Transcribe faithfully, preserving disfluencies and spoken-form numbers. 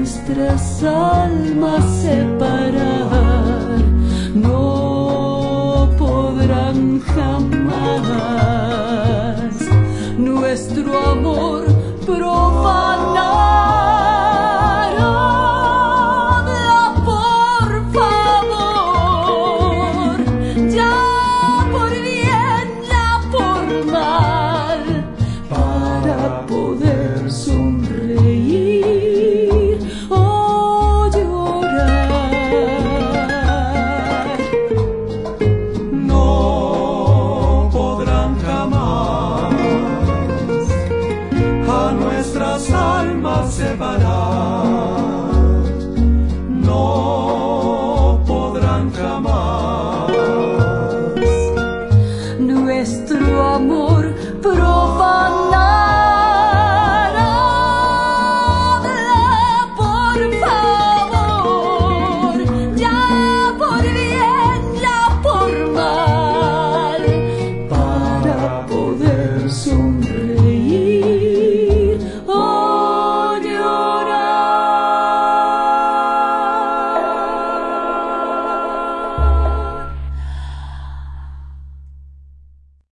nuestras almas separar, no podrán jamás nuestro amor profanar. Habla, por favor, ya por bien, ya por mal, para poder sonreír o llorar. No podrán jamás a nuestras almas separar,